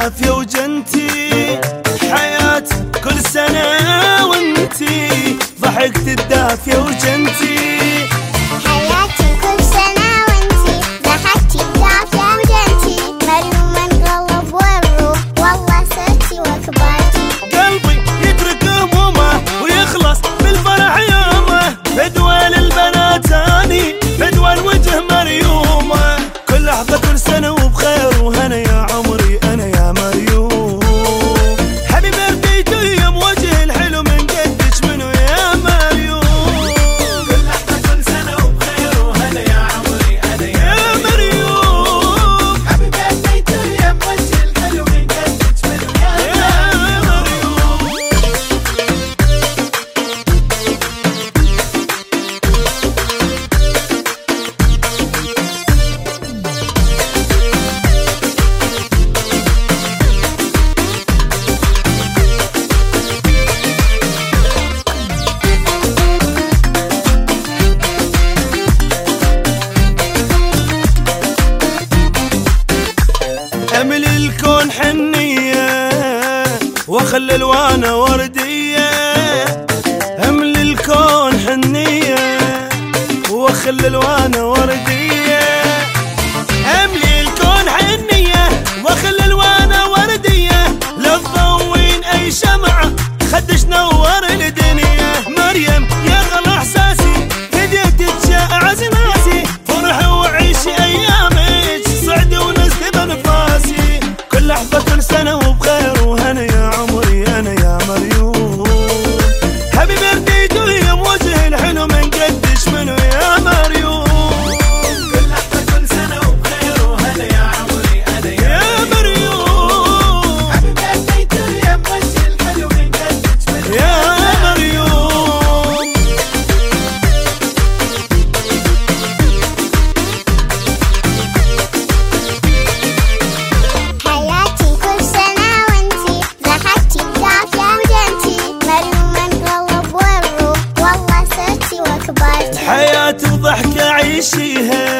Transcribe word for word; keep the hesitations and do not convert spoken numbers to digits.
الدافية وجنتي، حياتي كل سنة وانتي، ضحكت الدافية وجنتي، حياتي كل سنة وانتي، ضحكتي الدافية وجنتي، مريوم انقلب والروح والله صرتي وكبرتي، قلبي يترك همومه ويخلص بالفرح يومه، فدوى للبنات اني فدوى الوجه مريومه، كل لحظة كل سنة وبخير وهنا يا عمري انا يا مريوم، هابي بيرثدي تو يوم وجه الحلو من قدش منو يا مريوم، كل لحظة كل سنة وبخير وهنا يا عمري انا يا مريوم، هابي بيرثدي تو يوم وجه الحلو من قدش منو يا مريوم. املي الكون حنية واخلي الوانه وردية، املي الكون حنية واخلي الوانه وردية، املي الكون حنية واخلي الوانه وردية، لو تضوين اي شمعة خدش نور الدنيا، مريم يا غلا احساسي هديتك شائع ناسي، فرح وعيشي ايامك صعد ونزل بنفاسي، كل لحظة كل سنة وبخير وهنا يا عمري انا يا مريوم، هابي بيرثدي تو يوم وجه الحلو من قدش منو يا مريوم، كل لحظة كل سنة وبخير وهنا يا عمري انا يا مريوم، هابي بيرثدي تو يوم وجه الحلو من قدش منو يا مريوم. حياتي كل سنة وانتي، ضحكتي الدافية وجنتي، مريوم انقلب والروح والله صرتي وكبرتي، حياتي وضحكة عيشيها